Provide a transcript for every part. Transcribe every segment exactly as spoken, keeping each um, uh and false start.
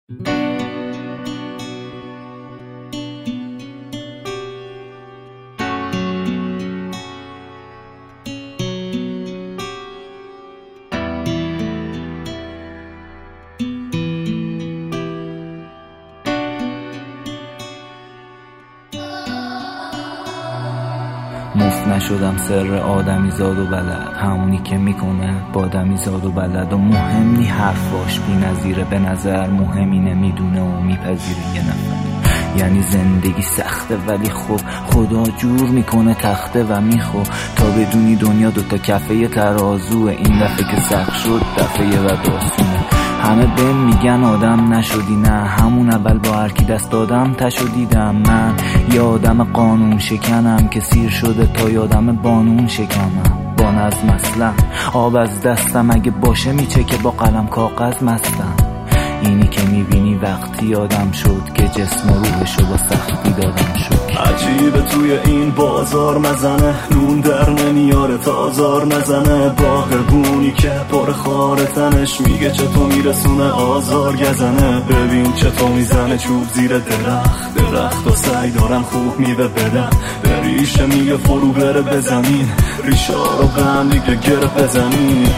مفت نشدم سر آدمی زاد و بلد، همونی که میکنه بادمی زاد و بلد. و مهم نی حرفاش بی نظیره، به نظر مهم اینه میدونه و میپذیره یه نفر. یعنی زندگی سخته ولی خب خدا جور میکنه تخته و میخو تا بدونی دنیا دوتا کفه ترازوه. این دفعه که سخت شد دفعه و داستونه. همه بهم میگن آدم نشدی، نه همون اول با هرکی دست دادم تشو دیدم. من یه آدم قانون شکنم که سیر شده تا یادم بانون شکنم. با نظم اصلا آب از دستم اگه باشه میچه که با قلم کاغذ مستم. اینی که میبینی وقتی آدم شد که جسم و روحشو با سختی دادم شد. عجیبه توی این بازار مزنه، نون در نمیاره تازار نزنه. باغبونی که پر خار تنش میگه چطور میرسونه آزار گزنه. ببین چطور میزنه چوب زیر درخت، درخت و سعی دارم خوب میوه بدم. به ریشه میگه فرو بره به زمین، ریشه رو به هم دیگه گره بزنین.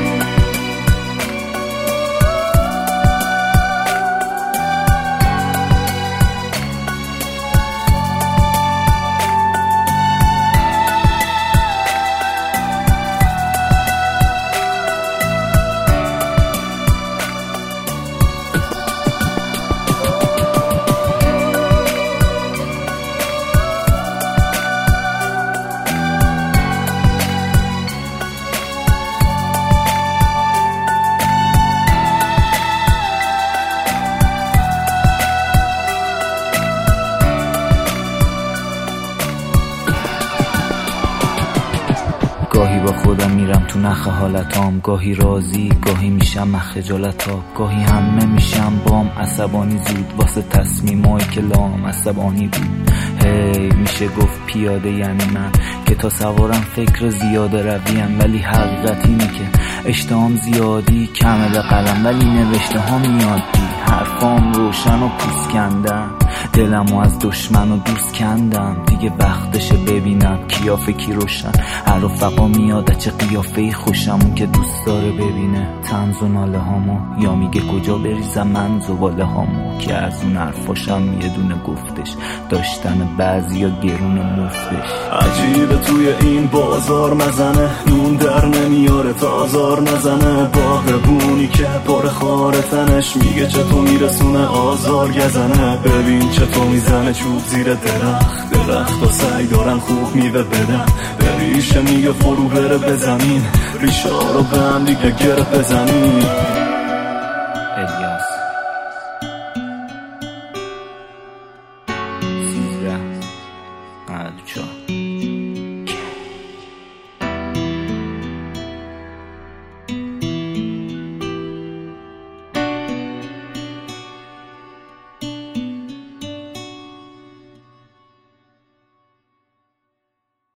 گاهی با خودم میرم تو نخ حالتام، گاهی راضی گاهی میشم مخ خجالتام. گاهی همه میشم بام عصبانی زود واسه تصمیمایی که لام عصبانی بود. هی hey, میشه گفت پیاده یعنی من که تا سوارم فکر زیاده رویم. ولی حقیقت اینه که اشتهام زیادی کمه به قلم، ولی نوشته ها میاد بی. حرفام روشن و پوست کندم، دلمو از دشمن و دوست کندم. دیگه وقتشه ببینم کیافه کی روشن. هر رفقا میاد چه قیافه خوشم، اون که دوست داره ببینه طنز و ناله هامو، یا میگه کجا بریزم من زباله هامو. که از اون حرفاشم یه دونه گفتش، داشتن بعضی یا گرون مفتش. عجیبه توی این بازار مزنه، نون در نمیاره تازار نزنه. باغبونی که پر خار تنش میگه چطور میرسونه آزار گزنه. ببین چطور میزنه چوب زیر درخت، درخت و سعی دارن خوب میوه بدن. به ریشه میگه فرو بره به زمین، ریشه رو به هم دیگه گره بزنین.